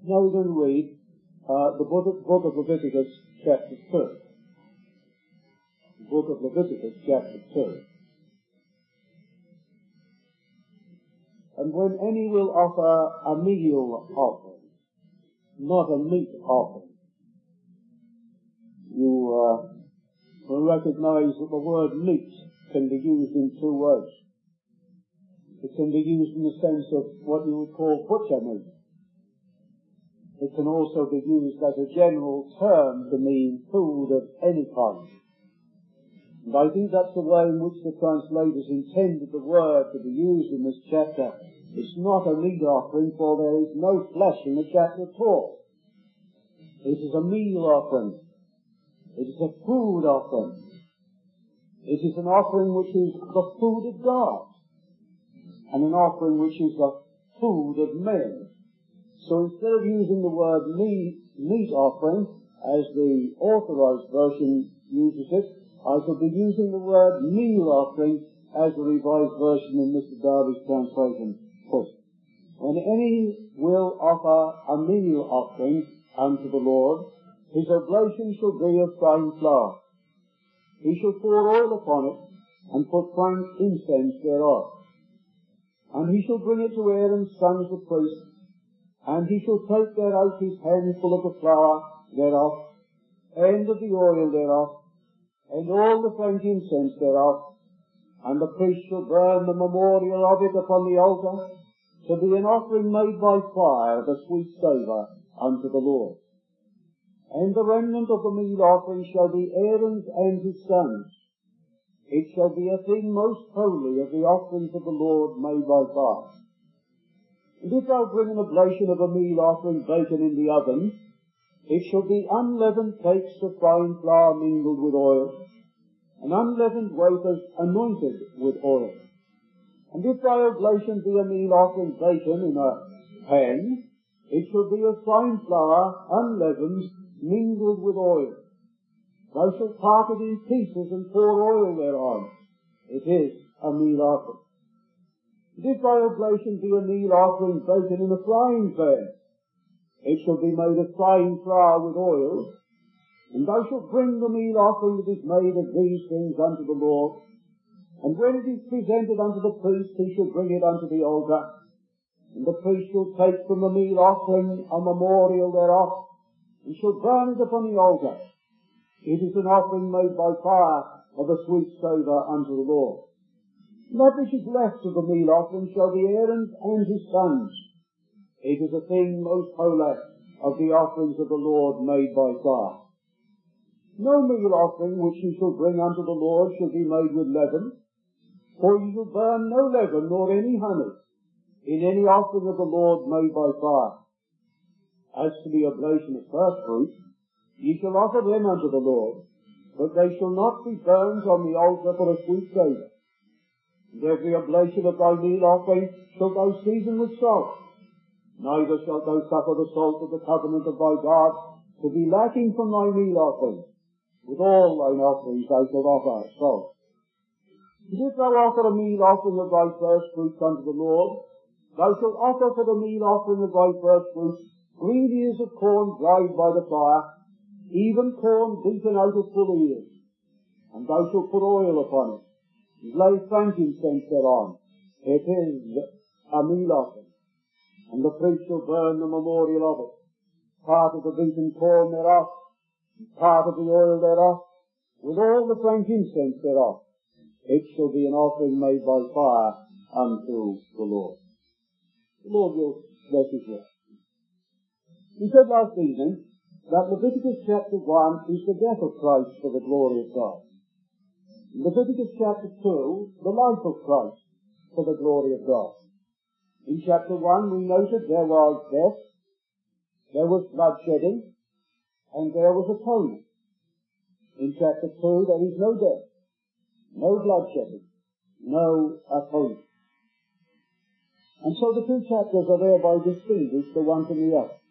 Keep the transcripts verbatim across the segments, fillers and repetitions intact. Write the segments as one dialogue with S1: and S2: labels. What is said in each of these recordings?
S1: Now we're going to read uh, the book of, book of Leviticus, chapter two. The book of Leviticus, chapter two. And when any will offer a meal offering, not a meat offering, you uh, will recognize that the word meat can be used in two ways. It can be used in the sense of what you would call butcher meat. It can also be used as a general term to mean food of any kind. And I think that's the way in which the translators intended the word to be used in this chapter. It's not a meat offering, for there is no flesh in the chapter at all. It is a meal offering. It is a food offering. It is an offering which is the food of God, and an offering which is the food of men. So instead of using the word meat, meat offering, as the Authorized Version uses it, I shall be using the word meal offering as the Revised Version in Mister Darby's translation puts it. When any will offer a meal offering unto the Lord, his oblation shall be of fine flour. He shall pour oil upon it, and put frank incense thereof. And he shall bring it to Aaron's sons the priests, and he shall take thereout his handful of the flour thereof, and of the oil thereof, and all the frank incense thereof, and the priest shall burn the memorial of it upon the altar, to be an offering made by fire, the sweet savour unto the Lord. And the remnant of the meal offering shall be Aaron's and his sons. It shall be a thing most holy of the offerings of the Lord made by fire. And if thou bring an oblation of a meal offering baken in the oven, it shall be unleavened cakes of fine flour mingled with oil, and unleavened wafers anointed with oil. And if thy oblation be a meal offering baken in a pan, it shall be of fine flour, unleavened, mingled with oil. Thou shalt part it in pieces and pour oil thereon. It is a meal offering. And if thy oblation be a meal offering baken in a frying pan, it shall be made of fine flour with oil. And thou shalt bring the meal offering that is made of these things unto the Lord. And when it is presented unto the priest, he shall bring it unto the altar. And the priest shall take from the meal offering a memorial thereof, and shall burn it upon the altar. It is an offering made by fire of a sweet savour unto the Lord. And that which is left of the meal offering shall be Aaron's and his sons. It is a thing most holy of the offerings of the Lord made by fire. No meal offering which ye shall bring unto the Lord shall be made with leaven, for ye shall burn no leaven nor any honey in any offering of the Lord made by fire. As to the oblation of first fruits, ye shall offer them unto the Lord, but they shall not be burned on the altar for a sweet savour. And every oblation of thy meal offering shalt thou season with salt. Neither shalt thou suffer the salt of the covenant of thy God to be lacking from thy meal offering. With all thine offerings thou shalt offer salt. And if thou offer a meal offering of thy first fruits unto the Lord, thou shalt offer for the meal offering of thy first fruits green ears of corn dried by the fire, even corn beaten out of full ears. And thou shalt put oil upon it, and lay frankincense thereon. It is a meal offering. And the priest shall burn the memorial of it, part of the beaten corn thereof, and part of the oil thereof, with all the frankincense thereof. It shall be an offering made by fire unto the Lord. The Lord will bless his word. We said last evening that Leviticus chapter one is the death of Christ for the glory of God. In Leviticus chapter two, the life of Christ for the glory of God. In chapter one we noted there was death, there was bloodshedding, and there was atonement. In chapter two there is no death, no bloodshedding, no atonement. And so the two chapters are thereby distinguished the one from the other.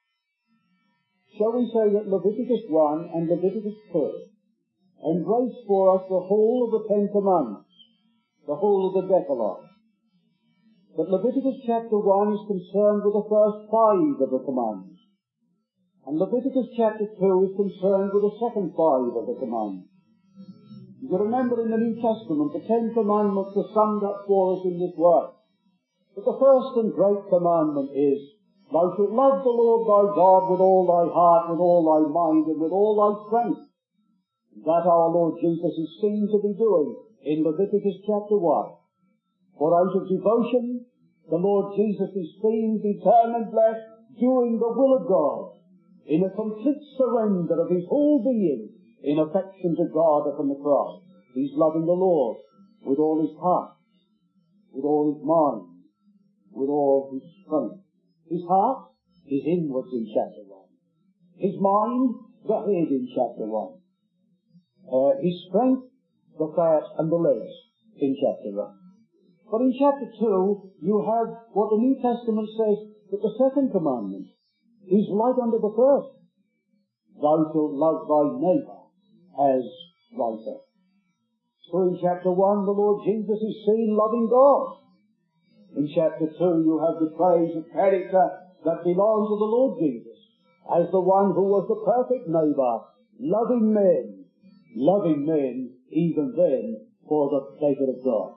S1: Shall we say that Leviticus one and Leviticus two embrace for us the whole of the Ten Commandments, the whole of the Decalogue? But Leviticus chapter one is concerned with the first five of the commandments. And Leviticus chapter two is concerned with the second five of the commandments. You remember in the New Testament, the Ten Commandments are summed up for us in this way. But the first and great commandment is, thou shalt love the Lord thy God with all thy heart, with all thy mind, and with all thy strength. That our Lord Jesus is seen to be doing in Leviticus chapter one. For out of devotion, the Lord Jesus is seen determinedly doing the will of God in a complete surrender of his whole being in affection to God upon the cross. He's loving the Lord with all his heart, with all his mind, with all his strength. His heart is inwards in chapter one. His mind, the head in chapter one. Uh, his strength, the fat and the legs in chapter one. But in chapter two, you have what the New Testament says that the second commandment is like unto the first. Thou shalt love thy neighbour as thyself. So in chapter one, the Lord Jesus is seen loving God. In chapter two, you have the praise of character that belongs to the Lord Jesus as the one who was the perfect neighbour, loving men, loving men even then for the pleasure of God.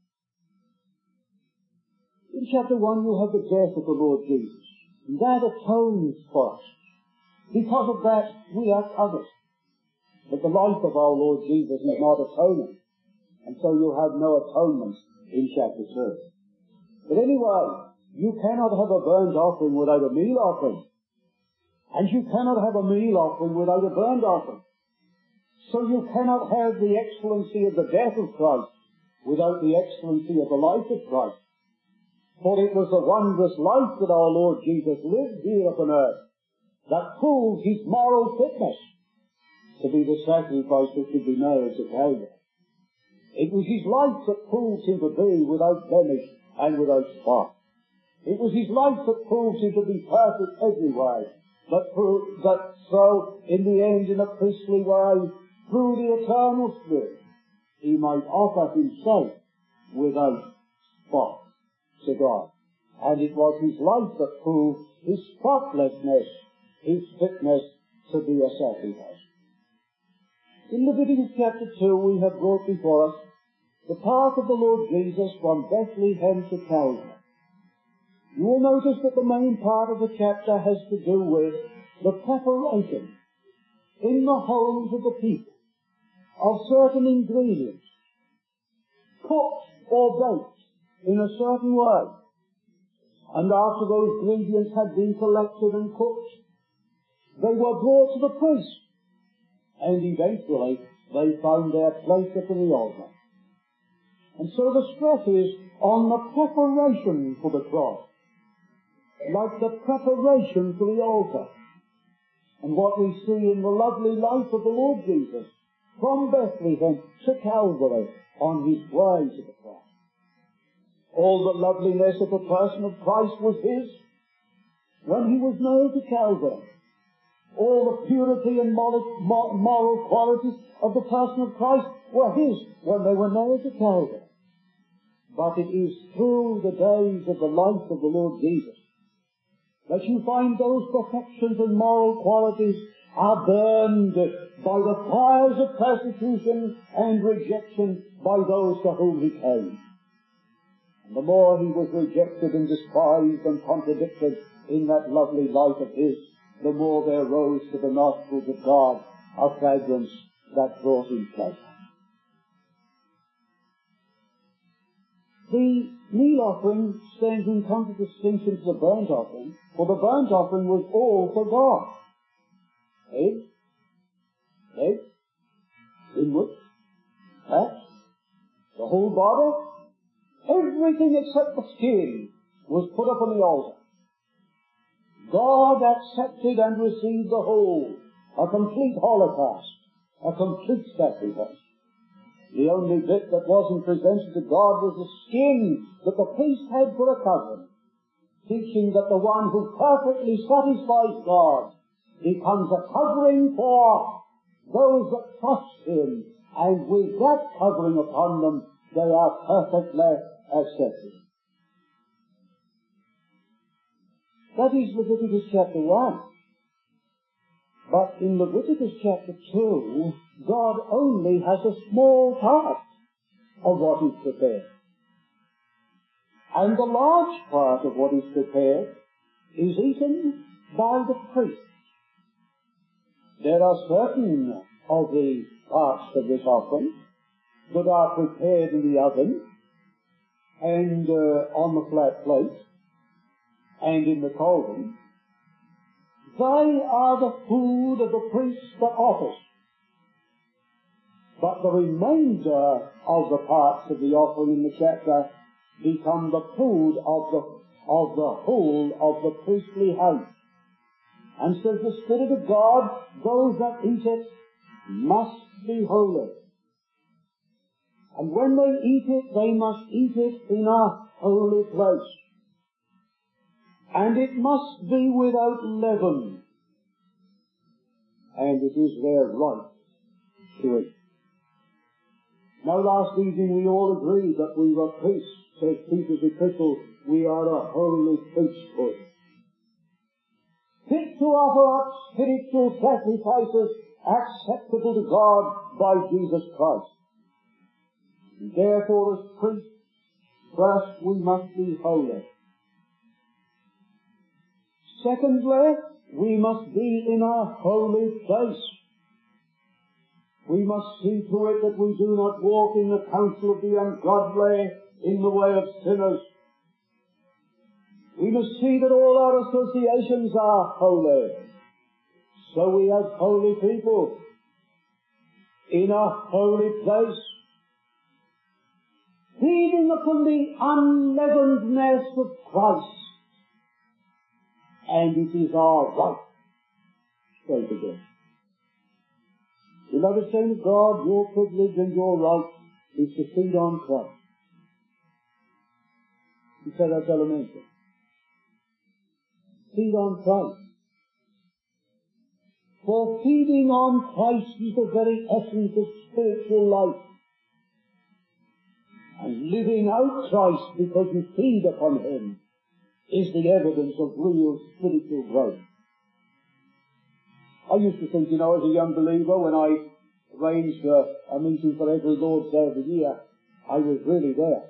S1: In chapter one, you have the death of the Lord Jesus. And that atones for us. Because of that, we are covered. But the life of our Lord Jesus is not atonement. And so you have no atonement in chapter two. But anyway, you cannot have a burnt offering without a meal offering. And you cannot have a meal offering without a burnt offering. So you cannot have the excellency of the death of Christ without the excellency of the life of Christ. For it was the wondrous life that our Lord Jesus lived here upon earth that proved his moral fitness to be the sacrifice that should be made to Calvary. It was his life that proved him to be without blemish and without spot. It was his life that proved him to be perfect every way, but proved that so, in the end, in a priestly way, through the eternal Spirit, he might offer himself without spot to God. And it was his life that proved his spotlessness, his fitness to be a sacrifice. In Leviticus chapter two, we have brought before us the path of the Lord Jesus from Bethlehem to Calvary. You will notice that the main part of the chapter has to do with the preparation in the homes of the people of certain ingredients, cooked or baked in a certain way. And after those ingredients had been collected and cooked, they were brought to the priest, and eventually they found their place upon the altar. And so the stress is on the preparation for the cross, like the preparation for the altar. And what we see in the lovely life of the Lord Jesus from Bethlehem to Calvary on his way to the cross. All the loveliness of the person of Christ was his when he was nailed to Calvary. All the purity and moral qualities of the person of Christ were his when they were nailed to Calvary. But it is through the days of the life of the Lord Jesus that you find those perfections and moral qualities are burned by the fires of persecution and rejection by those to whom he came. And the more he was rejected and despised and contradicted in that lovely life of his, the more there rose to the nostrils of God a fragrance that brought him pleasure. The meal offering stands in contradistinction to the burnt offering, for the burnt offering was all for God. Head, legs, inwards, fat, the whole body, everything except the skin was put up on the altar. God accepted and received the whole, a complete holocaust, a complete sacrifice. The only bit that wasn't presented to God was the skin that the priest had for a covering, teaching that the one who perfectly satisfies God becomes a covering for those that trust him, and with that covering upon them, they are perfectly accepted. That is Leviticus chapter one. But in Leviticus chapter two, God only has a small part of what is prepared. And the large part of what is prepared is eaten by the priest. There are certain of the parts of this offering that are prepared in the oven and uh, on the flat plate and in the cauldron. They are the food of the priest that offers. But the remainder of the parts of the offering in the chapter become the food of the of the whole of the priestly house. And says the Spirit of God, those that eat it must be holy. And when they eat it, they must eat it in a holy place. And it must be without leaven. And it is their right to eat. Now last evening we all agreed that we were priests. Says Peter's epistle, we are a holy priesthood, fit to offer up spiritual sacrifices acceptable to God by Jesus Christ. And therefore as priests, first we must be holy. Secondly, we must be in a holy place. We must see to it that we do not walk in the counsel of the ungodly, in the way of sinners. We must see that all our associations are holy. So we have holy people in a holy place, feeding upon the unleavenedness of Christ. And it is our right. Say it again. Beloved saints of God, your privilege and your right is to feed on Christ. He said that's elementary. Feed on Christ. For feeding on Christ is the very essence of spiritual life. And living out Christ because you feed upon Him is the evidence of real spiritual growth. I used to think, you know, as a young believer, when I arranged a, a meeting for every Lord's Day of the year, I was really there.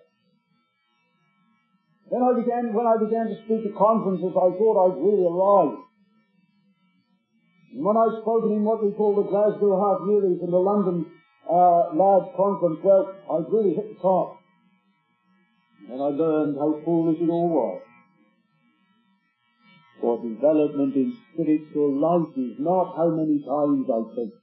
S1: Then I began, when I began to speak at conferences, I thought I'd really arrived. And when I spoke in what we call the Glasgow Half Yearlies and the London uh, Large Conference, well, I'd really hit the top. And I learned how foolish it all was. For development in spiritual life is not how many times I preach.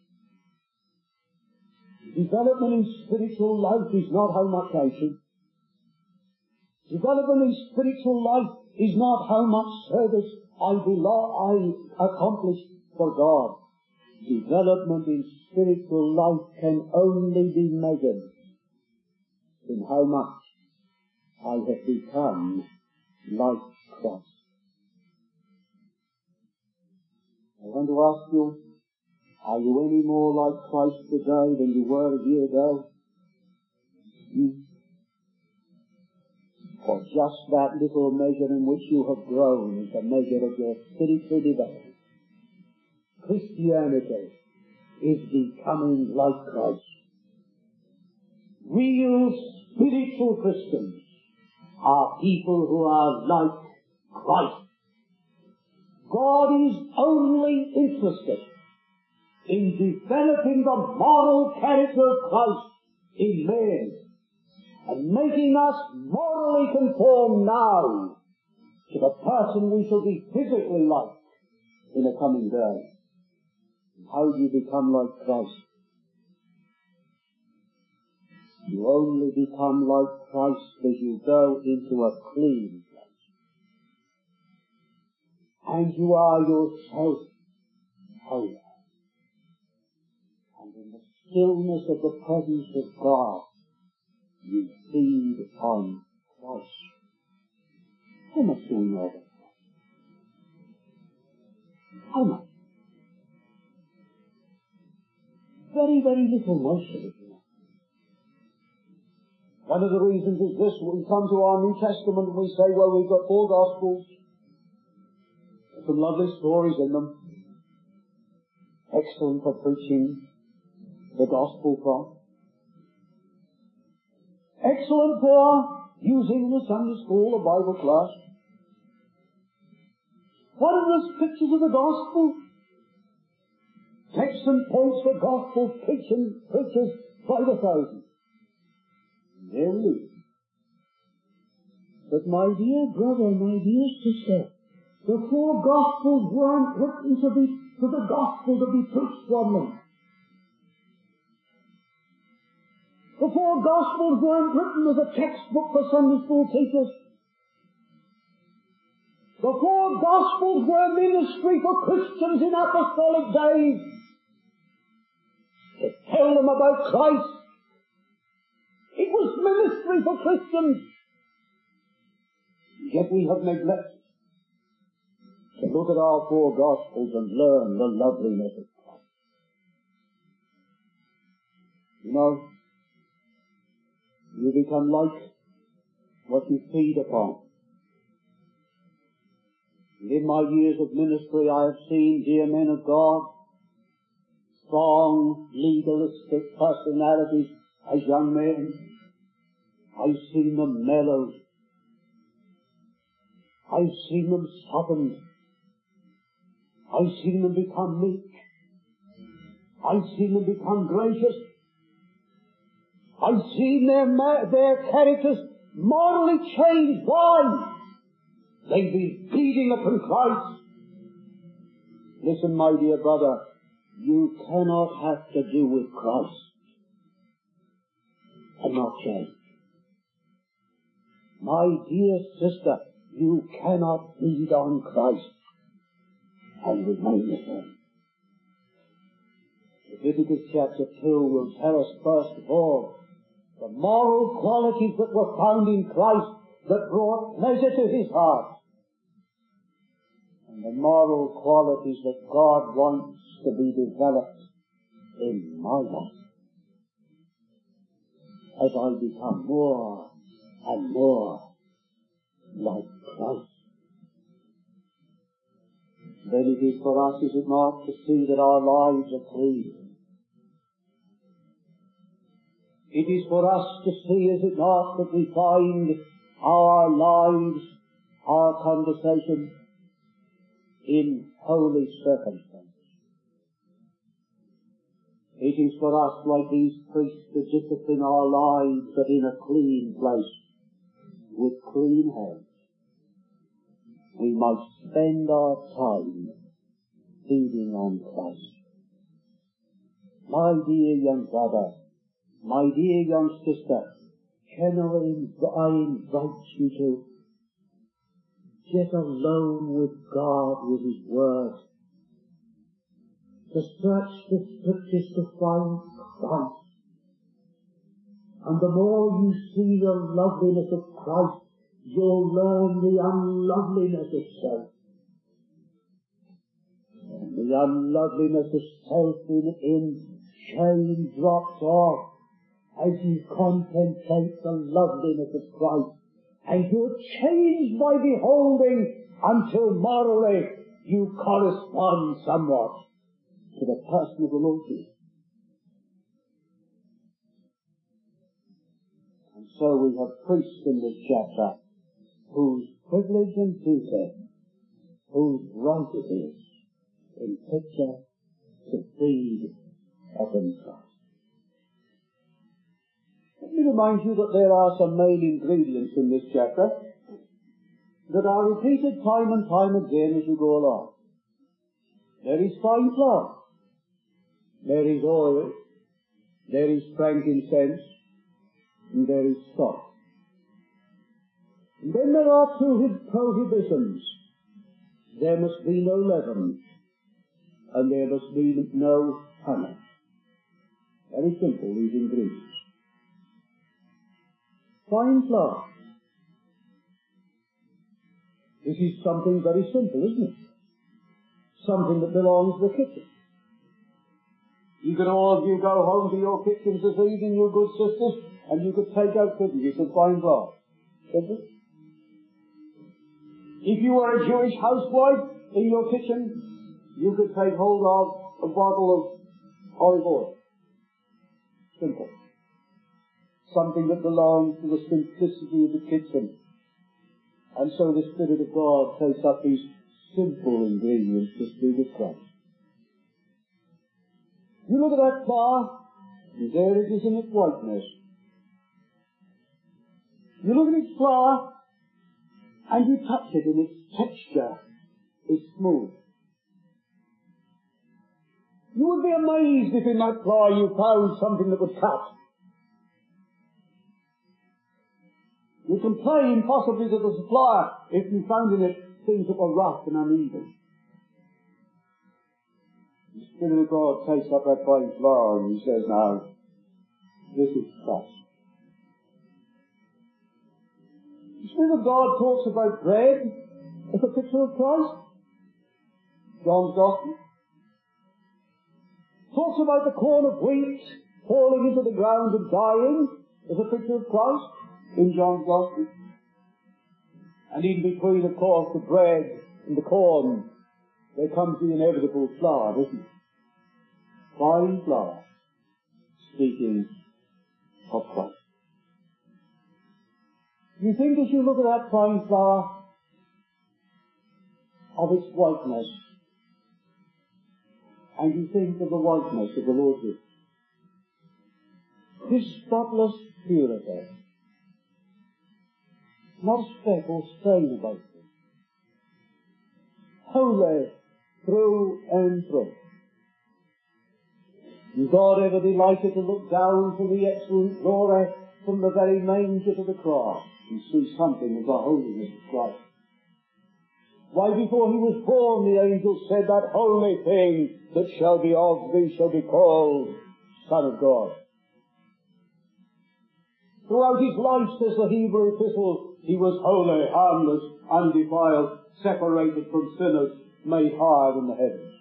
S1: Development in spiritual life is not how much I teach. Development in spiritual life is not how much service I belong, I accomplish for God. Development in spiritual life can only be measured in how much I have become like Christ. I want to ask you, are you any more like Christ today than you were a year ago? Hmm? For just that little measure in which you have grown is the measure of your spiritual development. Christianity is becoming like Christ. Real spiritual Christians are people who are like Christ. God is only interested in developing the moral character of Christ in men and making us morally conform now to the person we shall be physically like in the coming day. How do you become like Christ? You only become like Christ as you go into a clean place. And you are yourself holy. And in the stillness of the presence of God, you feed on Christ. How much do we know about Christ? How much? Very, very little, most of it. One of the reasons is this: we come to our New Testament and we say, well, we've got four Gospels, There's some lovely stories in them. Excellent for preaching the gospel from. Excellent for using in the Sunday school or Bible class. What are those pictures of the gospel? Texts and points for gospel preaching preachers by the thousand. There we live. But my dear brother, my dear sister, the four gospels weren't written to be to the gospel to be preached from them. The four gospels weren't written as a textbook for Sunday school teachers. The four gospels were ministry for Christians in apostolic days, to tell them about Christ. It was ministry for Christians. Yet we have neglected to look at our four gospels and learn the loveliness of Christ. You know, you become like what you feed upon. And in my years of ministry I have seen dear men of God, strong, legalistic personalities as young men. I've seen them mellowed. I've seen them softened. I've seen them become meek. I've seen them become gracious. I've seen their, their characters morally changed. Why? They've been feeding upon Christ. Listen, my dear brother, you cannot have to do with Christ and not change. My dear sister, you cannot feed on Christ and remain the same. Leviticus chapter two will tell us first of all the moral qualities that were found in Christ that brought pleasure to his heart, and the moral qualities that God wants to be developed in my life as I become more and more like Christ. Then it is for us, is it not, to see that our lives are clean. It is for us to see, is it not, that we find our lives, our conversation in holy circumstances. It is for us, like these priests, to discipline our lives, but in a clean place, with clean hands. We might spend our time feeding on Christ. My dear young brother, my dear young sister, can I invite you to get alone with God, with his word, to search the scriptures to find Christ. And the more you see the loveliness of Christ, you'll learn the unloveliness of self. And the unloveliness of self in, in shame drops off as you contemplate the loveliness of Christ. And you're changed by beholding until morally you correspond somewhat to the person of the Lord Jesus. And so we have priests in this chapter whose privilege and duty, whose right it is, in picture, to feed upon Christ. Let me remind you that there are some main ingredients in this chapter that are repeated time and time again as you go along. There is fine flour, there is oil, there is frankincense, and there is salt. And then there are two prohibitions. There must be no leaven, and there must be no honey. Very simple, these ingredients. Fine flour. This is something very simple, isn't it? Something that belongs to the kitchen. You could all of you go home to your kitchens this evening, you good sisters, and you could take out fifty of fine flour. If you were a Jewish housewife, in your kitchen, you could take hold of a bottle of olive oil. Simple. Something that belongs to the simplicity of the kitchen. And so the Spirit of God takes up these simple ingredients to speak with Christ. You look at that flour, and there it is in its whiteness. You look at its flour, and you touch it, and its texture is smooth. You would be amazed if in that flour you found something that would cut. You complain possibly to the supplier if you found in it things that were rough and uneven. The Spirit of God takes up that fine flour and he says, now, this is Christ. The Spirit of God talks about bread as a picture of Christ. John's Gospel. Talks about the corn of wheat falling into the ground and dying as a picture of Christ in John's Gospel. And in between, of course, the bread and the corn, there comes the inevitable flour, doesn't it? Fine flour, speaking of Christ. You think as you look at that fine flour, of its whiteness, and you think of the whiteness of the Lord Jesus. His spotless purity. Not a speck or stain about him. Holy through and through. And God ever delighted to look down from the excellent glory from the very manger to the cross and see something of the holiness of Christ. Why, before he was born, the angel said, that holy thing that shall be of thee shall be called Son of God. Throughout his life, says the Hebrew epistle, he was holy, harmless, undefiled, separated from sinners, made higher than the heavens.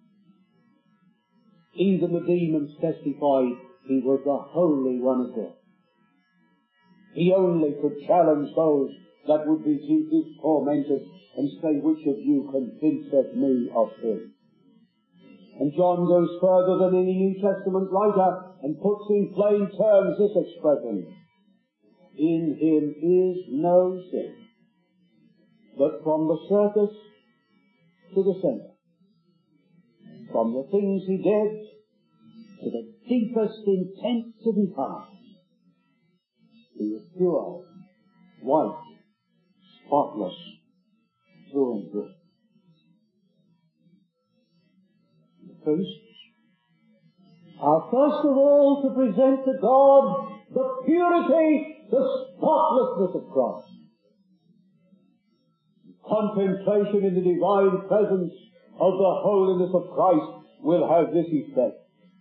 S1: Even the demons testified he was the Holy One of God. He only could challenge those that would be his tormentors and say, which of you convinceth me of sin? And John goes further than any New Testament writer and puts in plain terms this expression. In him is no sin, but from the surface to the centre, from the things he did to the deepest intents of his heart, he was pure, white, spotless, through and through. The priests are first of all to present to God the purity, the spotlessness of Christ. Contemplation in the divine presence of the holiness of Christ will have this effect.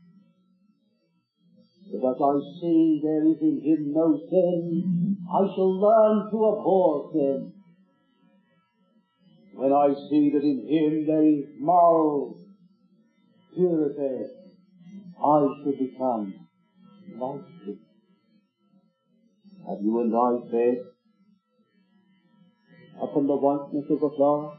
S1: That as I see there is in him no sin, I shall learn to abhor sin. When I see that in him there is moral purity, I shall become like him. Have you and I fed upon the whiteness of the flower?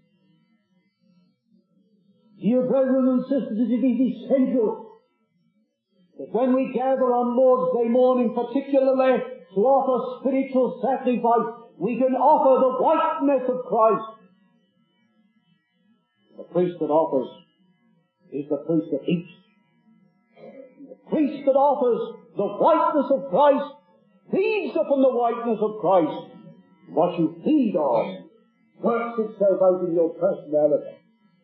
S1: Dear brethren and sisters, it is essential that when we gather on Lord's Day morning, particularly to offer spiritual sacrifice, we can offer the whiteness of Christ. The priest that offers is the priest that eats. The priest that offers the whiteness of Christ feeds upon the whiteness of Christ. What you feed on works itself out in your personality,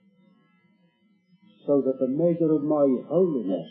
S1: so that the measure of my holiness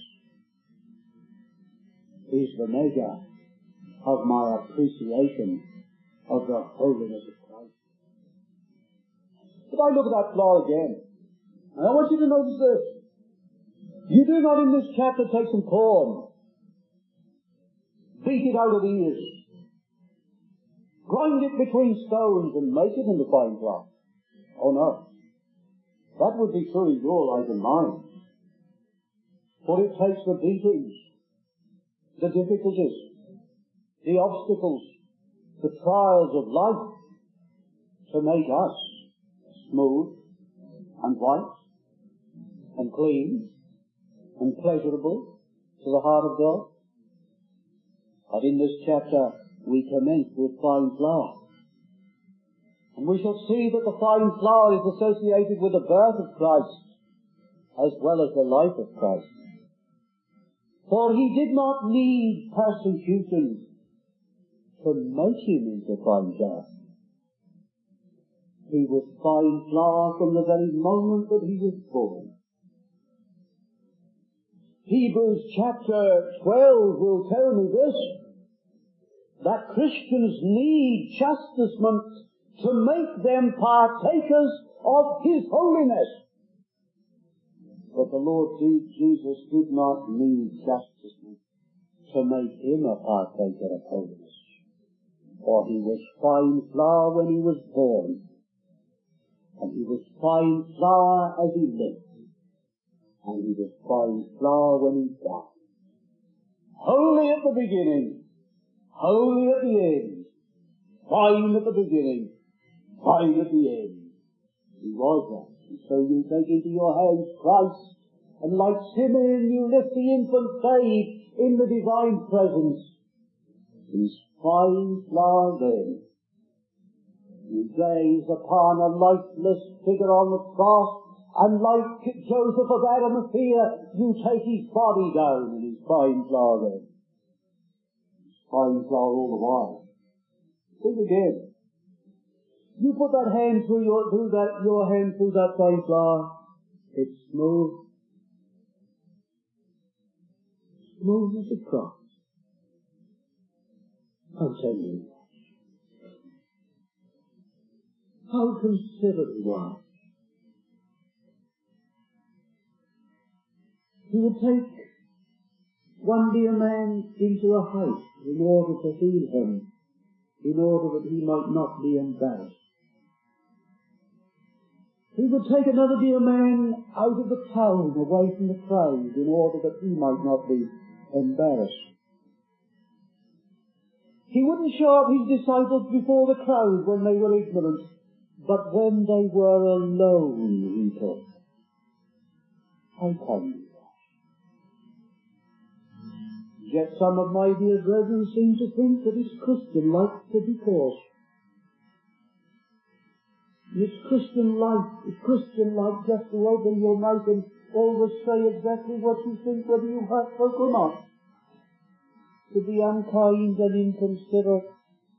S1: is the measure of my appreciation of the holiness of Christ. But I look at that flower again, and I want you to notice this. You do not in this chapter take some corn, beat it out of the ears, grind it between stones and make it into fine flour. Oh no. That would be true in your life and mine. For it takes the beatings, the difficulties, the obstacles, the trials of life to make us smooth, and white and clean and pleasurable to the heart of God. But in this chapter we commence with fine flour. And we shall see that the fine flour is associated with the birth of Christ as well as the life of Christ. For he did not need persecution to make him into fine flour. He was fine flour from the very moment that he was born. Hebrews chapter twelve will tell me this, that Christians need chastisement to make them partakers of his holiness. But the Lord Jesus did not need chastisement to make him a partaker of holiness. For he was fine flour when he was born, and he was fine flour as he lived, and he was fine flour when he died. Holy at the beginning, holy at the end, fine at the beginning, fine at the end. He was that. And so you take into your hands Christ, and like Simeon you lift the infant babe in the divine presence. He's fine flour then. You gaze upon a lifeless figure on the cross, and like Joseph of Arimathea, you take his body down, and he's fine flour then. He's fine flour all the while. Think again. You put that hand through your, through that, your hand through that fine flour. It's smooth. Smooth as a cross. How tender he was. How considerate he was. He would take one dear man into a house in order to heal him, in order that he might not be embarrassed. He would take another dear man out of the town, away from the crowd, in order that he might not be embarrassed. He wouldn't show up his disciples before the crowd when they were ignorant, but when they were alone, he took. How kind he was. Yet some of my dear brethren seem to think that it's Christian-like to be coarse. It's Christian-like, it's Christian-like just to open your mouth and always say exactly what you think, whether you hurt folk or not. To be unkind and inconsiderate.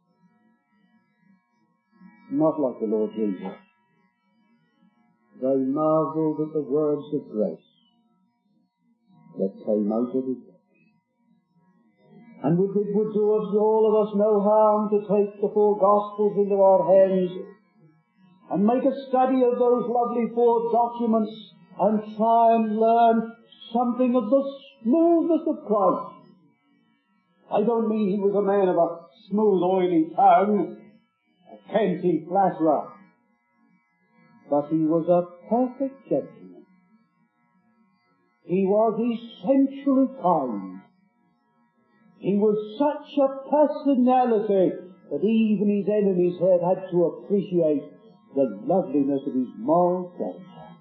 S1: Not like the Lord Jesus. They marvelled at the words of grace that came out of his lips. And it would do us, all of us, no harm to take the four Gospels into our hands and make a study of those lovely four documents and try and learn something of the smoothness of Christ. I don't mean he was a man of a smooth, oily tongue, a canty flatterer, but he was a perfect gentleman. He was essentially kind. He was such a personality that even his enemies had had to appreciate the loveliness of his moral character.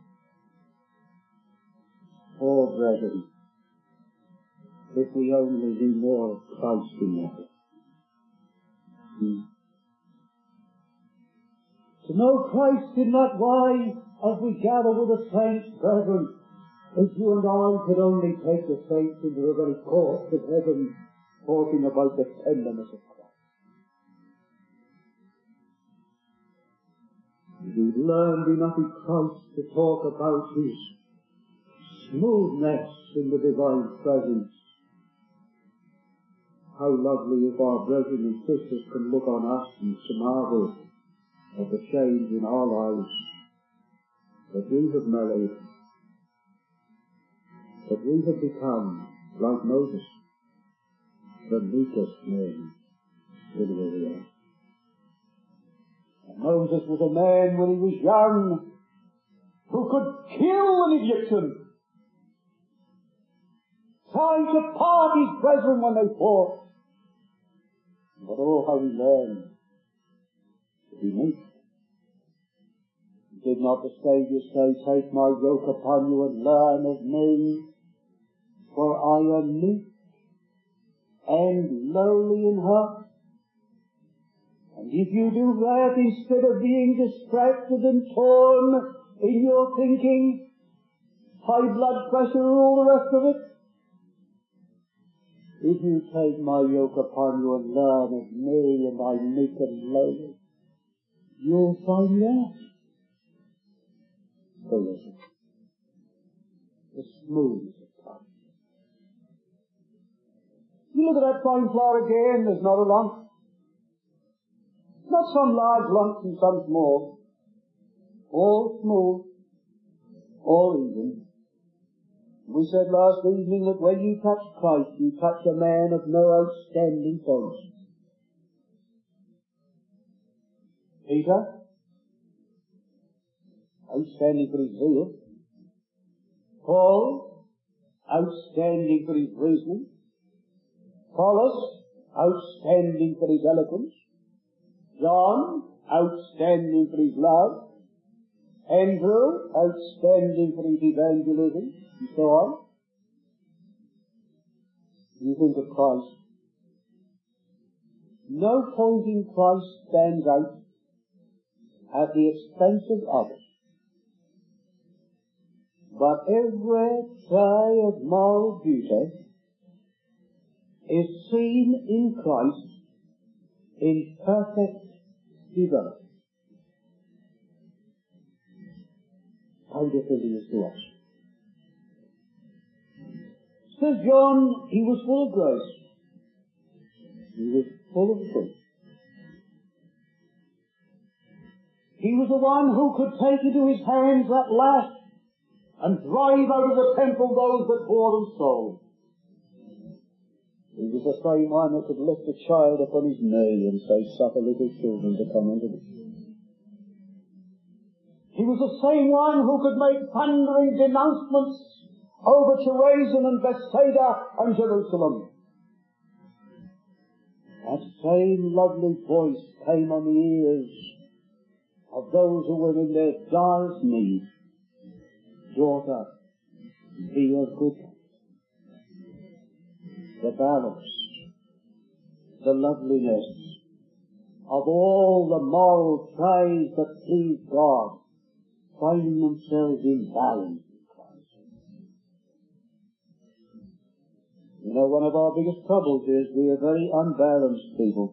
S1: Oh, brethren, if we only knew more of Christ in that. Hmm. To know Christ in that way, as we gather with the saints, brethren, if you and I could only take the saints into the very courts of heaven, talking about the tenderness of Christ. We've learned enough in Christ to talk about his smoothness in the divine presence. How lovely if our brethren and sisters can look on us and marvel at the change in our lives that we have made, that we have become, like Moses, the meekest men in the earth. Moses was a man when he was young who could kill an Egyptian, trying to part his brethren when they fought. But oh, how he learned to be meek. He Did not the Saviour say, take my yoke upon you and learn of me, for I am meek and lowly in heart? And if you do that, instead of being distracted and torn in your thinking, high blood pressure and all the rest of it, if you take my yoke upon you and learn of me, and I am meek and lowly, you'll find that the rhythm, the smoothness of touch. You look at that fine flower again, there's not a lump. Not some large lumps and some small. All smooth, all even. We said last evening that when you touch Christ, you touch a man of no outstanding points. Peter, outstanding for his zeal. Paul, outstanding for his reasoning. Apollos, outstanding for his eloquence. John, outstanding for his love. Andrew, outstanding for his evangelism, and so on. You think of Christ. No point in Christ stands out at the expense of others. But every tray of moral beauty is seen in Christ in perfect development. How different he is to us. Says John, he was full of grace. He was full of truth. He was the one who could take into his hands that lash and drive out of the temple those that bore and stole. He was the same one that could lift a child upon his knee and say, suffer little children to come unto me. He was the same one who could make thundering denouncements over Chorazin and Bethsaida and Jerusalem. That same lovely voice came on the ears of those who were in their direst need. Daughter, be of good heart. The balance, the loveliness of all the moral traits that please God, finding themselves in balance in Christ. You know, one of our biggest troubles is we are very unbalanced people.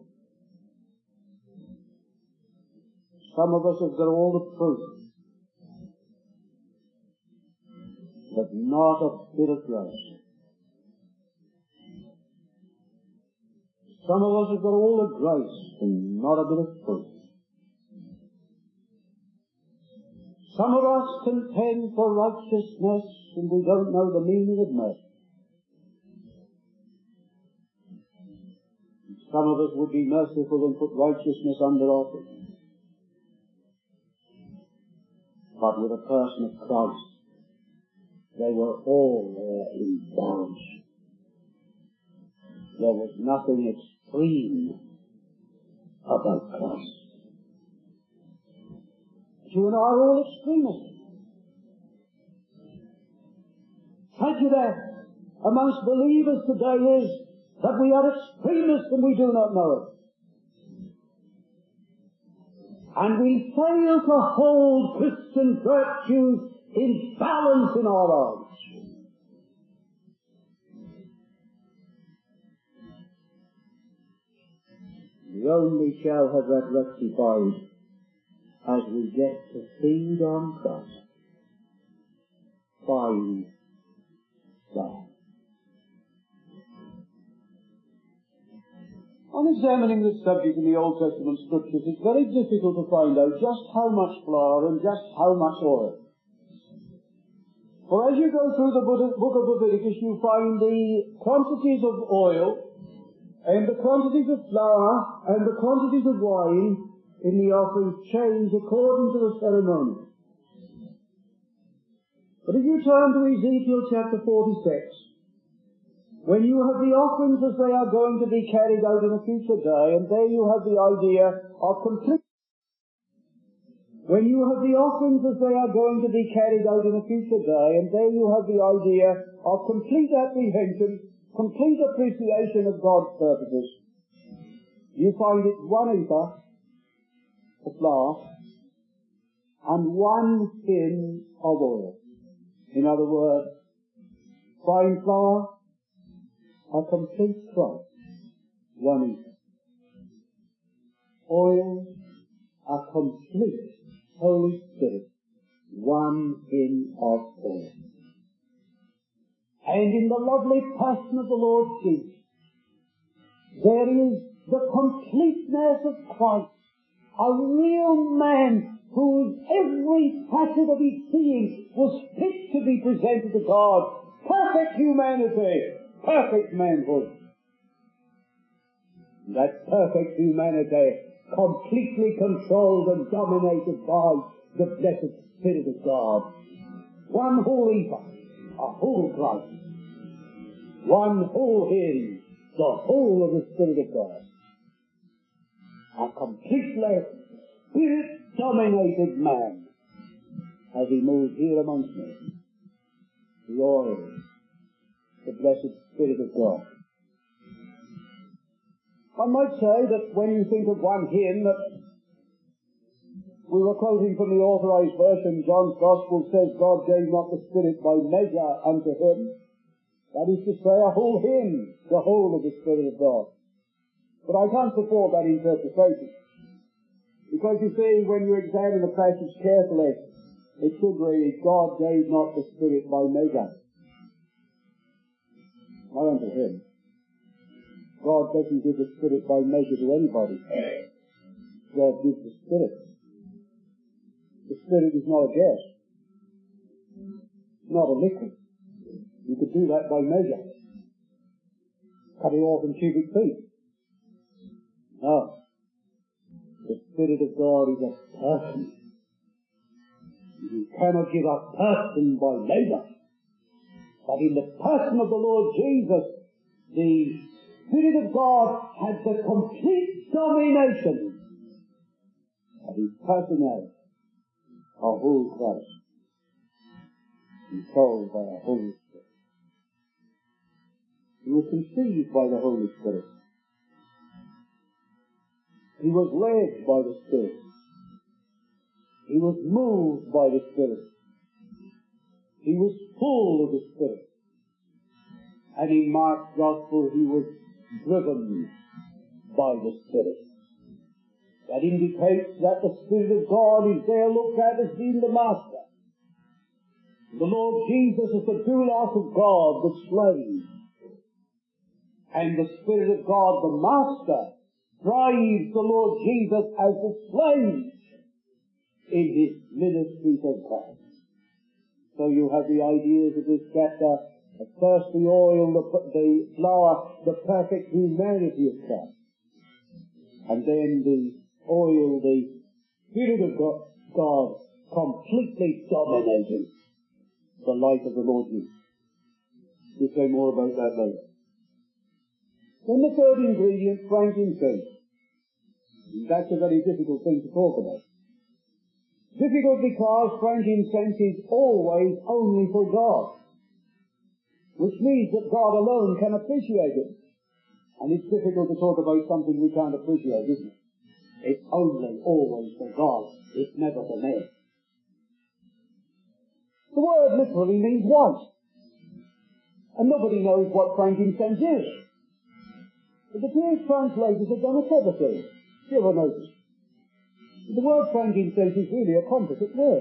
S1: Some of us have got all the truth, but not a bit of grace. Some of us have got all the grace and not a bit of truth. Some of us contend for righteousness and we don't know the meaning of mercy. Some of us would be merciful and put righteousness under our feet. But with the person of Christ, they were all there in balance. There was nothing extreme about Christ. You and I are all extremists. Tragedy amongst believers today is that we are extremists and we do not know it. And we fail to hold Christian virtues in balance in our lives. We only shall have that rectified as we get to feed on Christ. Find that. On examining this subject in the Old Testament Scriptures, it's very difficult to find out just how much flour and just how much oil. For as you go through the book of Leviticus, you find the quantities of oil and the quantities of flour and the quantities of wine in the offerings change according to the ceremony. But if you turn to Ezekiel chapter forty-six, when you have the offerings as they are going to be carried out in a future day, and there you have the idea of complete. When you have the offerings as they are going to be carried out in a future day, and there you have the idea of complete apprehension, complete appreciation of God's purposes, you find it one ephah of flour and one hin of oil. In other words, fine flour, a complete Christ, one ephah. Oil, a complete Holy Spirit, one hin of oil. And in the lovely person of the Lord Jesus, there is the completeness of Christ, a real man whose every facet of his being was fit to be presented to God. Perfect humanity, perfect manhood. That perfect humanity completely controlled and dominated by the blessed Spirit of God. One whole ephah, a whole Christ. One whole hin, the whole of the Spirit of God. A completely Spirit-dominated man as he moves here amongst me. The oil, the blessed Spirit of God. I might say that when you think of one hymn that we were quoting from the Authorized Version, John's Gospel says God gave not the Spirit by measure unto him. That is to say, a whole hymn, the whole of the Spirit of God. But I can't support that interpretation. Because you see, when you examine the passage carefully, it should read, God gave not the Spirit by measure. Not unto him. God doesn't give the Spirit by measure to anybody. God gives the Spirit. The Spirit is not a gas. Not a liquid. You could do that by measure. Cut it off in cubic feet. No. The Spirit of God is a person. You cannot give a person by measure. But in the person of the Lord Jesus, the Spirit of God has the complete domination of his personality, a whole Christ, controlled by a Holy Spirit. He was conceived by the Holy Spirit. He was led by the Spirit. He was moved by the Spirit. He was full of the Spirit. And in Mark's Gospel, he was driven by the Spirit. That indicates that the Spirit of God is there looked at as being the Master. The Lord Jesus is the doulos of God, the slave. And the Spirit of God, the Master, drives the Lord Jesus as the slave in his ministry to God. So you have the ideas of this chapter. At first the oil, the, the flour, the perfect humanity of Christ. And then the oil, the Spirit of God, God completely dominating the life of the Lord Jesus. We'll say more about that later. Then the third ingredient, frankincense. That's a very difficult thing to talk about. Difficult because frankincense is always only for God, which means that God alone can appreciate it. And it's difficult to talk about something we can't appreciate, isn't it? It's only always for God. It's never for men. The word literally means white. And nobody knows what frankincense is. But the Jewish translators have done a clever thing. You ever notice? The word frankincense is really a composite word.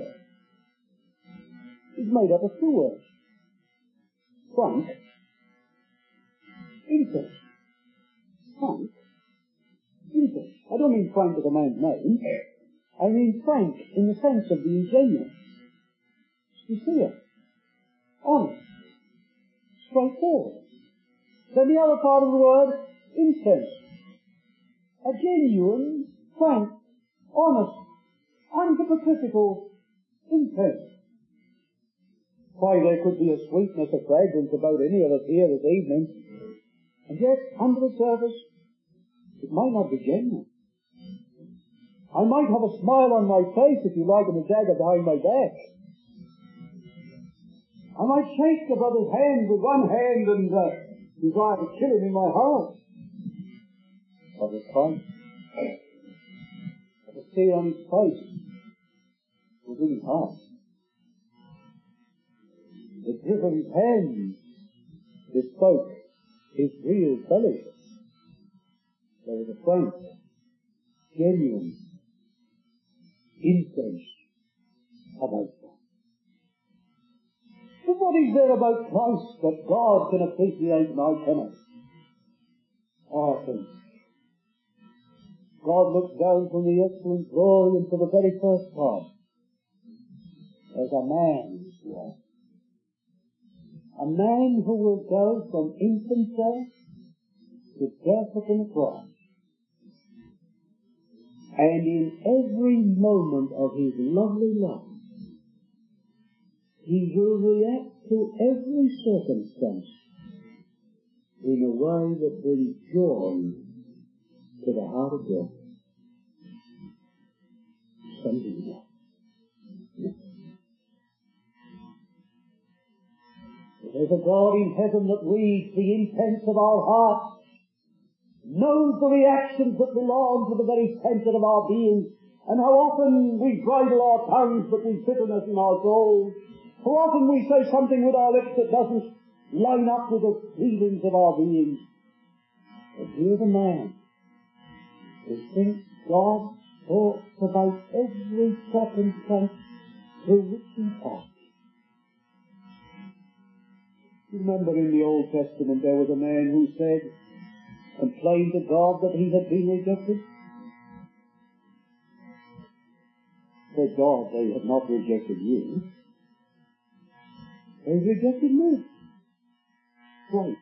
S1: It's made up of two words. Frank, incense. Frank, incense. I don't mean Frank as a man's name. I mean frank in the sense of being genuine, sincere, honest, straightforward. Then the other part of the word, incense. A genuine, frank, honest, unhypocritical incense. Why, there could be a sweetness, a fragrance about any of us here this evening, and yet, under the surface, it might not be genuine. I might have a smile on my face, if you like, and a dagger behind my back. I might shake the brother's hand with one hand and uh, desire to kill him in my heart. But the Christ, the fear on his face was in his heart. The grip of his hand bespoke his real fellowship. There was a frank, genuine incense about that. But what is there about Christ that God can appreciate and I cannot? Oh, I think God looks down from the excellent glory into the very first part. There's a man here. A man who will go from infancy to death upon the cross. And in every moment of his lovely life, he will react to every circumstance in a way that brings joy to the heart of God. Something else. There's a God in heaven that reads the intents of our hearts, knows the reactions that belong to the very centre of our being, and how often we bridle our tongues but with bitterness in our souls. How often we say something with our lips that doesn't line up with the feelings of our being. But here's a man who thinks God's thoughts about every circumstance through which he passes. Remember in the Old Testament there was a man who said, complained to God that he had been rejected. Said God, they have not rejected you. They rejected me. Right.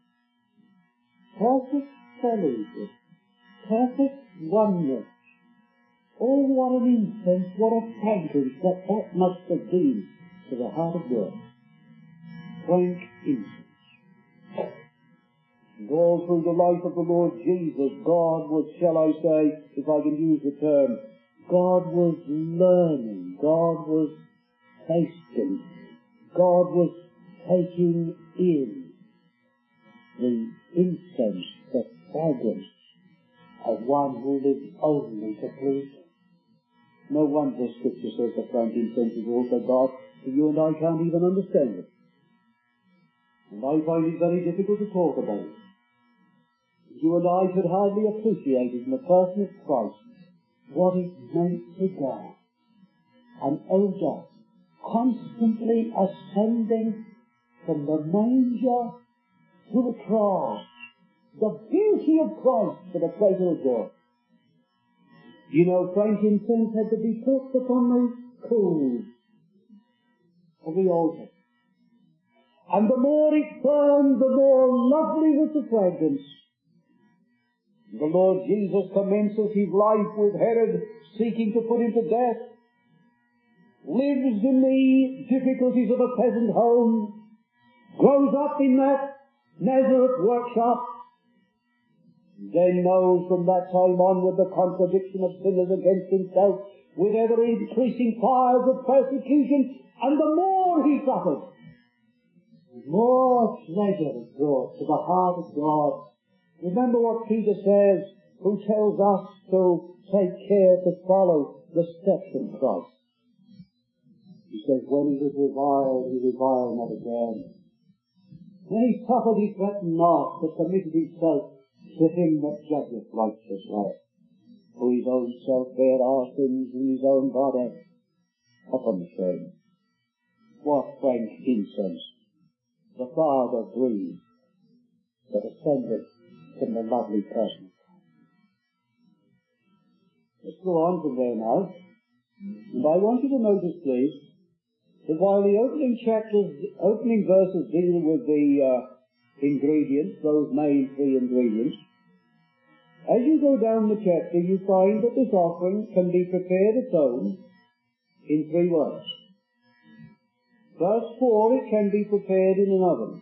S1: Perfect fellowship. Perfect oneness. Oh, what an incense, what a fragrance that that must have been to the heart of God. Frank incense. And all through the life of the Lord Jesus, God was, shall I say, if I can use the term, God was learning, God was tasting, God was taking in the incense, the fragrance of one who lived only to please Him. No wonder the Scripture says that frank incense is also God, for you and I can't even understand it. And I find it very difficult to talk about it. You and I could hardly appreciate it in the person of Christ, what it meant to God. An odour constantly ascending from the manger to the cross. The beauty of Christ for the pleasure of God. You know, frankincense had to be put upon the coals of the altar. And the more it burned, the more lovely was the fragrance. The Lord Jesus commences his life with Herod seeking to put him to death, lives in the difficulties of a peasant home, grows up in that Nazareth workshop, then knows from that time onward the contradiction of sinners against himself, with ever increasing fires of persecution, and the more he suffered, more pleasure was brought to the heart of God. Remember what Peter says, who tells us to take care to follow the steps of Christ. He says, when he was reviled, he reviled not again. When he suffered, he threatened not, but committed himself to him that judgeth righteously. Who his own self bare our sins in his own body upon the tree. What frank incense the Father breathed that ascended from the lovely person. Let's go on from there now. And I want you to notice, please, that while the opening chapters, opening verses deal with the uh, ingredients, those main three ingredients, as you go down the chapter, you find that this offering can be prepared at home in three ways. Verse four, it can be prepared in an oven.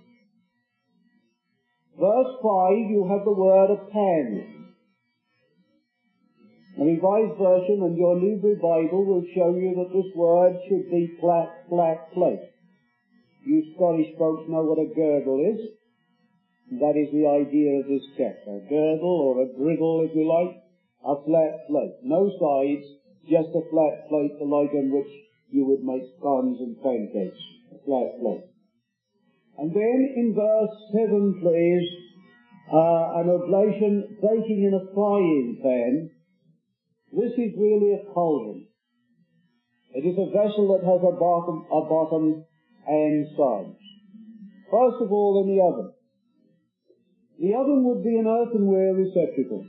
S1: Verse five, you have the word a pan. The Revised Version and your Newbury Bible will show you that this word should be flat, flat plate. You Scottish folks know what a girdle is. That is the idea of this text. A girdle or a griddle, if you like, a flat plate. No sides, just a flat plate, the like on which you would make scones and pancakes. A flat plate. And then in verse seven, please, uh, an oblation baking in a frying pan. This is really a cauldron. It is a vessel that has a bottom, a bottom and sides. First of all, in the oven. The oven would be an earthenware receptacle,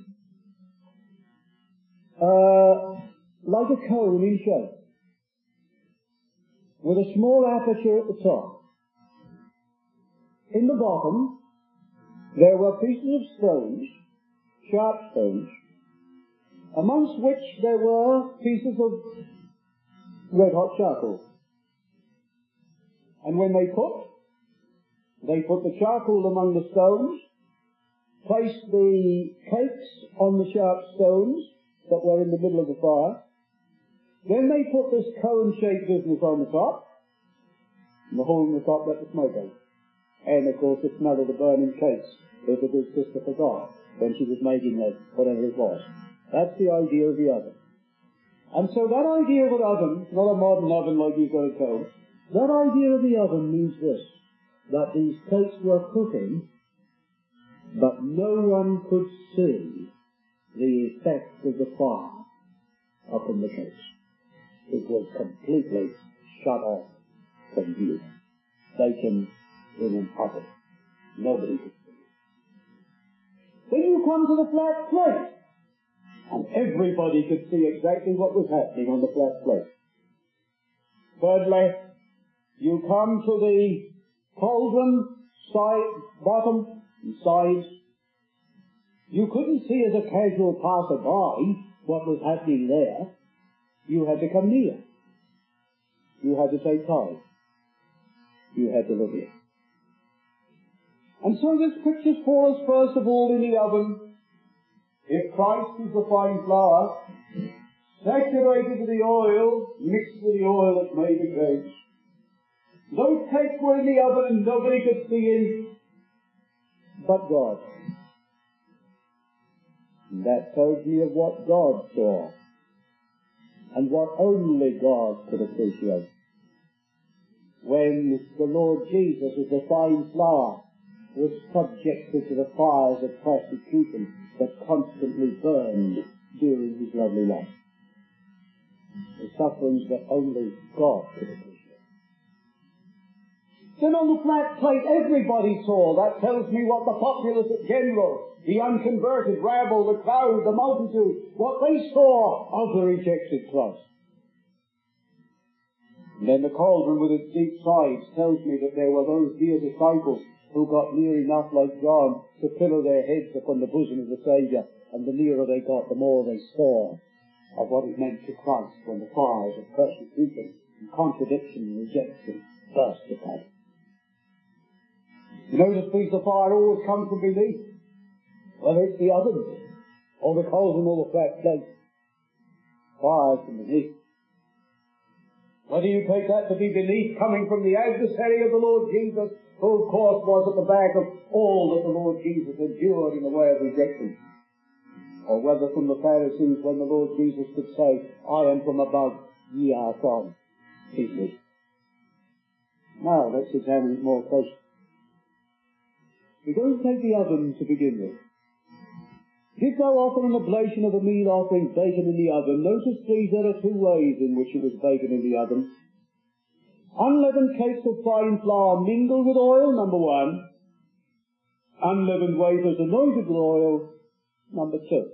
S1: uh, like a cone in shape, with a small aperture at the top. In the bottom, there were pieces of stones, sharp stones, amongst which there were pieces of red-hot charcoal. And when they cooked, they put the charcoal among the stones, placed the cakes on the sharp stones that were in the middle of the fire. Then they put this cone-shaped business on the top, and the hole in the top let the smoke out. And, of course, the smell of the burning cakes, as the good sister forgot when she was making that, whatever it was. That's the idea of the oven. And so that idea of an oven, not a modern oven like you've got at home, that idea of the oven means this, that these cakes were cooking, but no one could see the effect of the fire up in the cakes. It was completely shut off from view. Bacon in an oven. Nobody could see it. Then you come to the flat plate, and everybody could see exactly what was happening on the flat plate. Thirdly, you come to the cauldron, side, bottom, and sides. You couldn't see as a casual passer-by what was happening there. You had to come near. You had to take time. You had to look in. And so this picture's for us, first of all, in the oven. If Christ is the fine flour, saturated with the oil, mixed with the oil that made the cakes. Those cakes were in the oven and nobody could see in but God. And that tells me of what God saw, and what only God could appreciate. When the Lord Jesus, as the fine flour, was subjected to the fires of persecution that constantly burned during his lovely life. The sufferings that only God could appreciate. Then on the flat plate, everybody saw. That tells me what the populace in general, the unconverted rabble, the crowd, the multitude, what they saw of the rejected Christ. And then the cauldron with its deep sides tells me that there were those dear disciples who got near enough, like John, to pillow their heads upon the bosom of the Saviour, and the nearer they got, the more they saw of what it meant to Christ when the fires of persecution and contradiction and rejection burst upon him. You notice, please, the fire always comes from beneath, whether it's the oven, or the cauldron, or the flat plate. Fires from beneath. Whether you take that to be beneath, coming from the adversary of the Lord Jesus, who of course was at the back of all that the Lord Jesus endured in the way of rejection, or whether from the Pharisees when the Lord Jesus could say, I am from above, ye are from beneath. Now let's examine it more closely. We're going to take the oven to begin with. If thou offer an oblation of a meal offering bacon in the oven, notice please there are two ways in which it was baken in the oven. Unleavened cakes of fine flour mingled with oil, number one. Unleavened wafers anointed with oil, number two.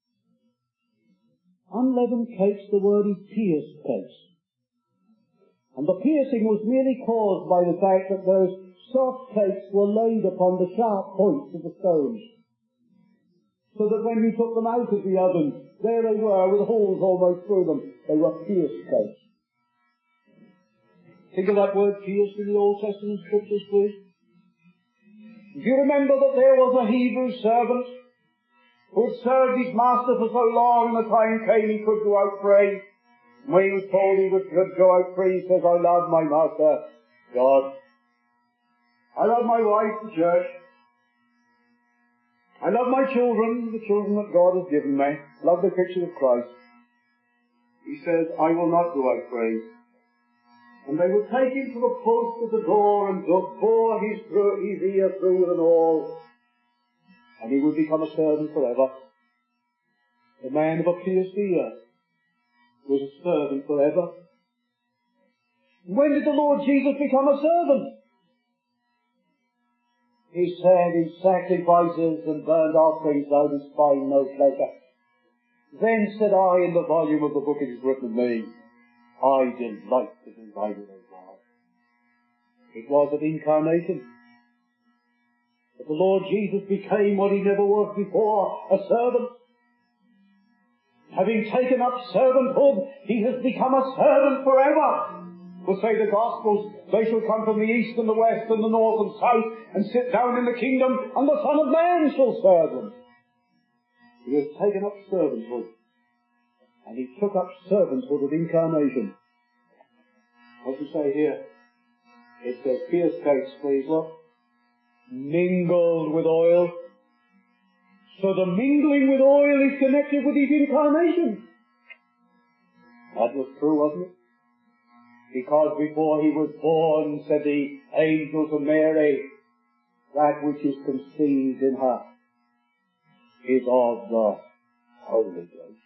S1: Unleavened cakes, the word is pierced cakes. And the piercing was merely caused by the fact that those soft cakes were laid upon the sharp points of the stones, so that when you took them out of the oven, there they were with holes almost through them. They were pierced cakes. Think of that word pierced in the Old Testament scriptures, please. Do you remember that there was a Hebrew servant who had served his master for so long, and the time came he could go out free. When he was told he would go out free, he says, I love my master, God. I love my wife, the church. I love my children, the children that God has given me. Love the picture of Christ. He says, I will not go out free. And they would take him to the post of the door and bore his, his ear through with an awl. And he would become a servant forever. The man of a pierced ear was a servant forever. When did the Lord Jesus become a servant? He said, in sacrifices and burnt offerings thou didst find no pleasure. Then said I, in the volume of the book it is written of me, I delight to do thy will, O God. It was an incarnation. But the Lord Jesus became what he never was before, a servant. Having taken up servanthood, he has become a servant forever. Will say the Gospels, they shall come from the east and the west and the north and south and sit down in the kingdom, and the Son of Man shall serve them. He has taken up servanthood, and he took up servanthood of incarnation. What does it say here? It says, pierced gates, please look, mingled with oil. So the mingling with oil is connected with his incarnation. That was true, wasn't it? Because before he was born, said the angel to Mary, that which is conceived in her is of the Holy Ghost.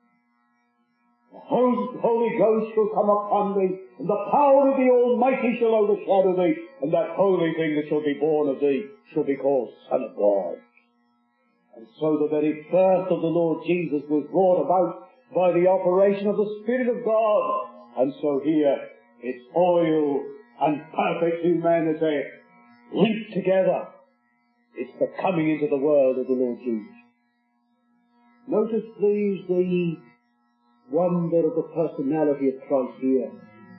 S1: The Holy Ghost shall come upon thee, and the power of the Almighty shall overshadow thee, and that holy thing that shall be born of thee shall be called Son of God. And so the very birth of the Lord Jesus was brought about by the operation of the Spirit of God. And so here, it's oil and perfect humanity linked together. It's the coming into the world of the Lord Jesus. Notice, please, the wonder of the personality of Christ here.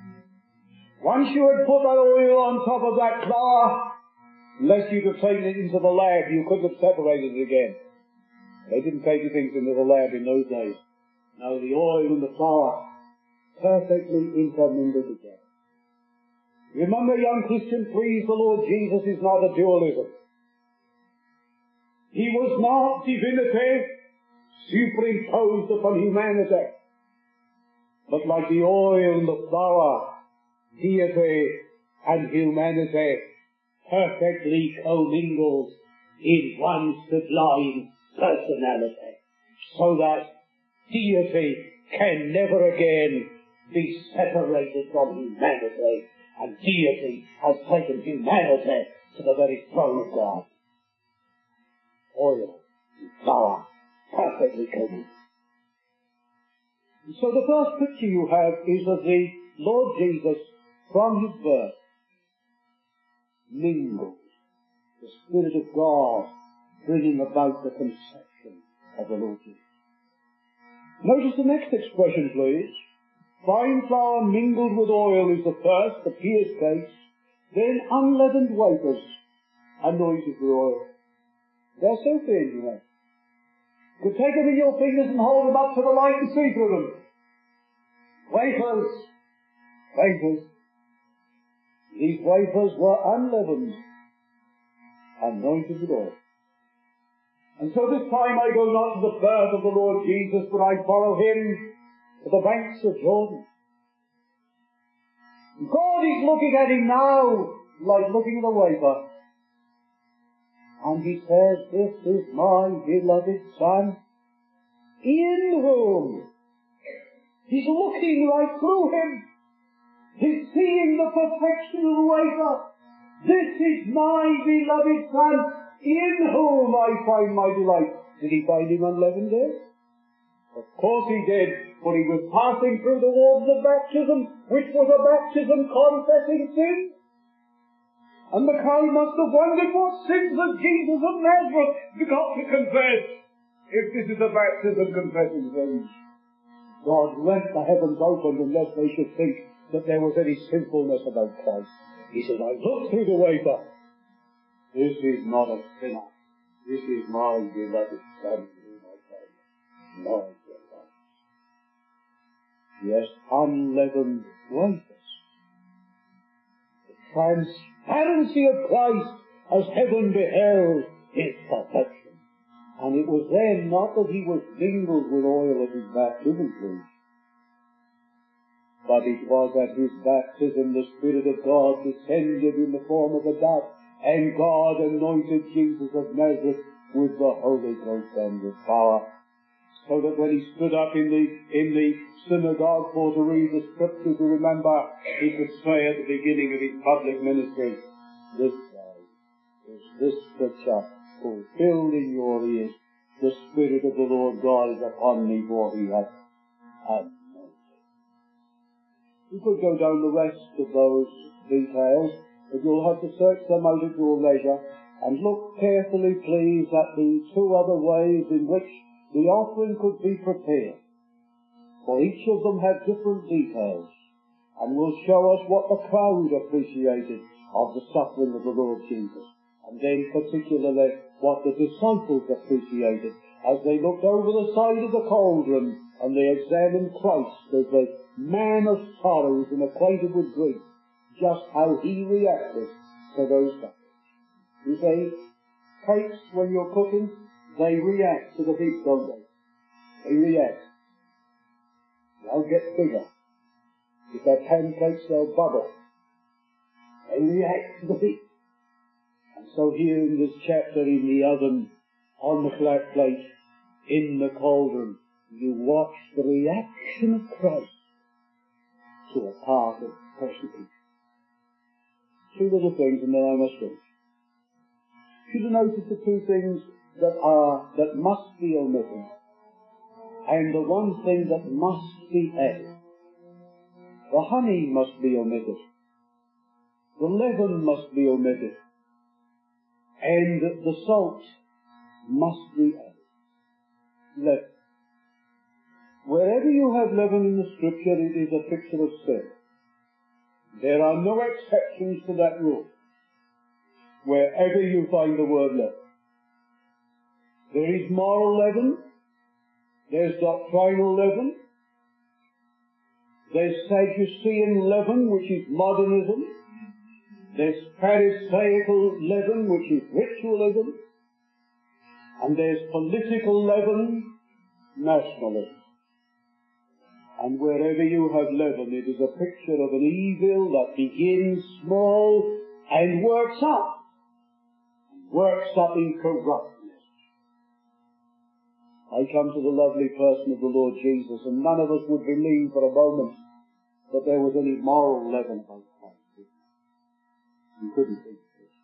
S1: Once you had put that oil on top of that flour, unless you'd have taken it into the lab, you couldn't have separated it again. They didn't take the things into the lab in those days. No, the oil and the flour perfectly intermingled together. Remember, young Christian, please, the Lord Jesus is not a dualism. He was not divinity superimposed upon humanity, but like the oil and the flour, deity and humanity perfectly commingled in one sublime personality, so that deity can never again be separated from humanity, and deity has taken humanity to the very throne of God. Oil and flour perfectly commingled. So the first picture you have is of the Lord Jesus from his birth mingled, the Spirit of God bringing about the conception of the Lord Jesus. Notice the next expression, please. Fine flour mingled with oil is the first, the pierced gates, then unleavened wafers anointed with oil. They're so thin, you know. You could take them in your fingers and hold them up to the light and see through them. Wafers, wafers. These wafers were unleavened, anointed with oil. And so this time I go not to the birth of the Lord Jesus, but I follow him to the banks of Jordan. God is looking at him now like looking at a wafer. And he says, this is my beloved Son, in whom he's looking right through him. He's seeing the perfection of the wafer. This is my beloved Son, in whom I find my delight. Did he find him unleavened there? Of course he did, for he was passing through the waters of baptism, which was a baptism confessing sin. And the crowd must have wondered what sins of Jesus of Nazareth got to confess, if this is a baptism confessing sins. God left the heavens open unless they should think that there was any sinfulness about Christ. He said, I looked through the wafer. This is not a sinner. This is my beloved Son, whom Lord, yes, unleavened wafers. The transparency of Christ as heaven beheld his perfection. And it was then not that he was mingled with oil at his baptism, please, but it was at his baptism the Spirit of God descended in the form of a dove, and God anointed Jesus of Nazareth with the Holy Ghost and with power, so that when he stood up in the in the synagogue for to read the Scriptures, you remember, he could say at the beginning of his public ministry, "This day is this Scripture fulfilled in your ears. The Spirit of the Lord God is upon me, for he hath anointed." You could go down the rest of those details, but you'll have to search them out at your leisure, and look carefully, please, at the two other ways in which the offering could be prepared. For each of them had different details, and will show us what the crowd appreciated of the suffering of the Lord Jesus, and then particularly what the disciples appreciated as they looked over the side of the cauldron and they examined Christ as the man of sorrows and acquainted with grief, just how he reacted to those sufferings. You see, cakes, when you're cooking, they react to the heat, don't they? They react. They'll get bigger. If they're pancakes, they'll bubble. They react to the heat. And so here in this chapter, in the oven, on the flat plate, in the cauldron, you watch the reaction of Christ to a part of persecution. Two little things, and then I must finish. You should notice the two things that are, that must be omitted, and the one thing that must be added. The honey must be omitted. The leaven must be omitted. And the salt must be added. Leaven. Wherever you have leaven in the Scripture, it is a picture of sin. There are no exceptions to that rule. Wherever you find the word leaven. There is moral leaven. There's doctrinal leaven. There's Sadducean leaven, which is modernism. There's Pharisaical leaven, which is ritualism. And there's political leaven, nationalism. And wherever you have leaven, it is a picture of an evil that begins small and works up. Works up in corruptness. I come to the lovely person of the Lord Jesus, and none of us would believe for a moment that there was any moral leaven about Christ. You couldn't think of it.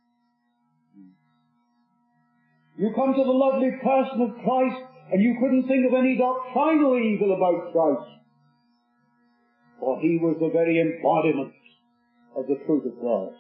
S1: You come to the lovely person of Christ, and you couldn't think of any doctrinal evil about Christ. For he was the very embodiment of the truth of God.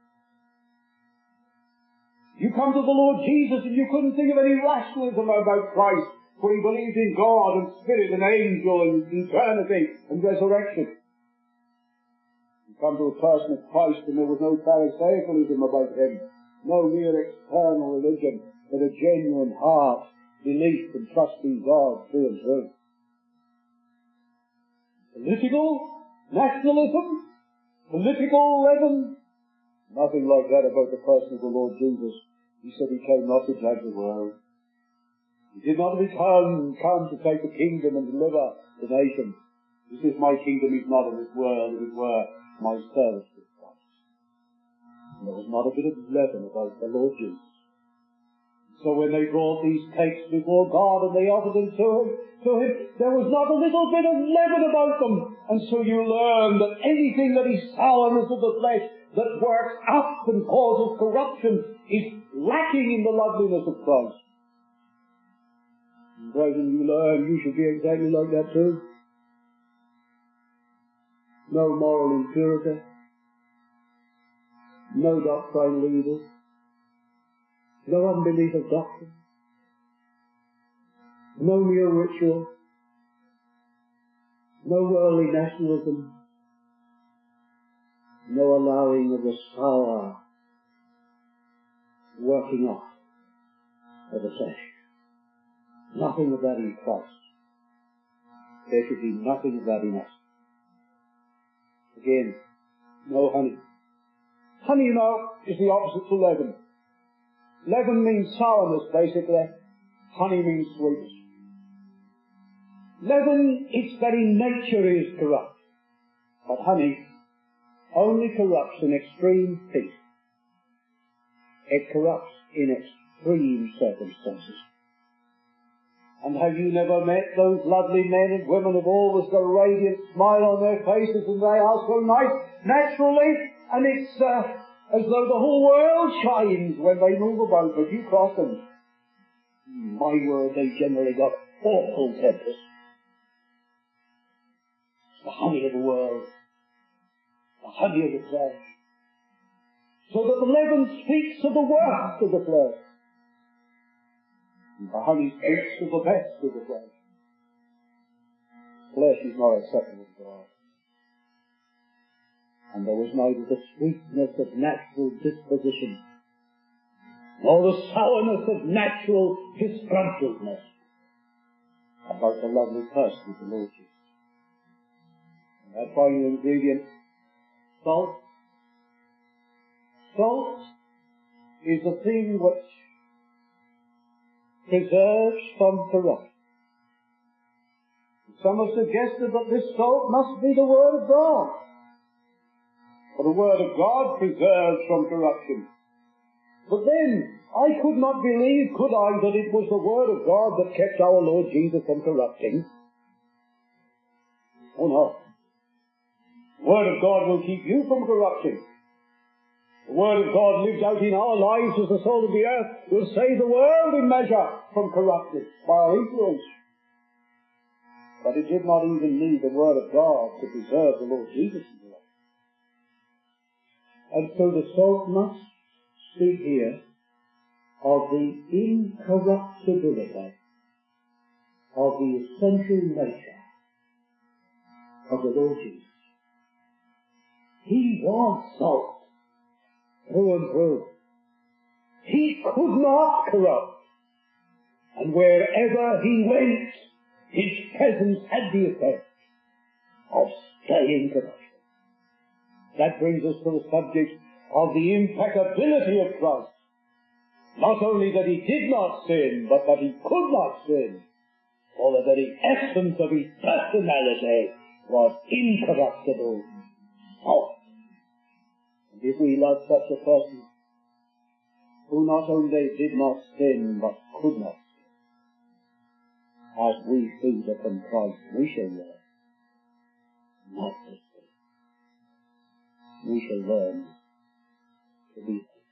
S1: You come to the Lord Jesus, and you couldn't think of any rationalism about Christ, for he believed in God and Spirit and angel and eternity and resurrection. You come to the person of Christ, and there was no Pharisaicalism about him, no mere external religion, but a genuine heart, belief and trust in God through and through. Political nationalism, political leaven, nothing like that about the person of the Lord Jesus. He said he came not to judge the world. He did not return, come to take the kingdom and deliver the nation. He says, my kingdom is not of this world, as it were, my service with Christ. And there was not a bit of leaven about the Lord Jesus. So when they brought these cakes before God and they offered them to him, to him, there was not a little bit of leaven about them. And so you learn that anything that is sourness of the flesh, that works up and causes corruption, is lacking in the loveliness of Christ. And brethren, you learn you should be exactly like that too. No moral impurity, no doctrinal evil, no unbelief of doctrine, no mere ritual, no worldly nationalism, no allowing of the sour working off of the flesh. nothing of that in Christ. There should be nothing of that in us. Again, no honey. Honey, you know, is the opposite to leaven. Leaven means sourness, basically. Honey means sweetness. Leaven, its very nature is corrupt. But honey only corrupts in extreme heat. It corrupts in extreme circumstances. And have you never met those lovely men and women who've always got a radiant smile on their faces, and they are so nice naturally, and it's uh, as though the whole world shines when they move about, but you cross them. My word, they generally got awful tempers. It's the honey of the world, the honey of the flesh. So that the leaven speaks of the worst of the flesh. The honey speaks of the best of the flesh. Flesh is not acceptable to God. And there was neither the sweetness of natural disposition, nor the sourness of natural disgruntledness about the lovely person of the Lord Jesus. And that final ingredient, salt. Salt is a thing which preserves from corruption. Some have suggested that this salt must be the Word of God. For the Word of God preserves from corruption. But then, I could not believe, could I, that it was the Word of God that kept our Lord Jesus from corrupting. Oh no. The Word of God will keep you from corrupting. The Word of God lived out in our lives as the salt of the earth will save the world in measure from corrupting by our influence. But it did not even need the Word of God to preserve the Lord Jesus in the life. And so the salt must speak here of the incorruptibility of the essential nature of the Lord Jesus. He was salt through and through. He could not corrupt. And wherever he went, his presence had the effect of staying corruption. That brings us to the subject of the impeccability of Christ. Not only that he did not sin, but that he could not sin, for the very essence of his personality was incorruptible salt. And if we love such a person, who not only did not sin, but could not sin, as we feed upon Christ, we shall learn not to sin. We shall learn to be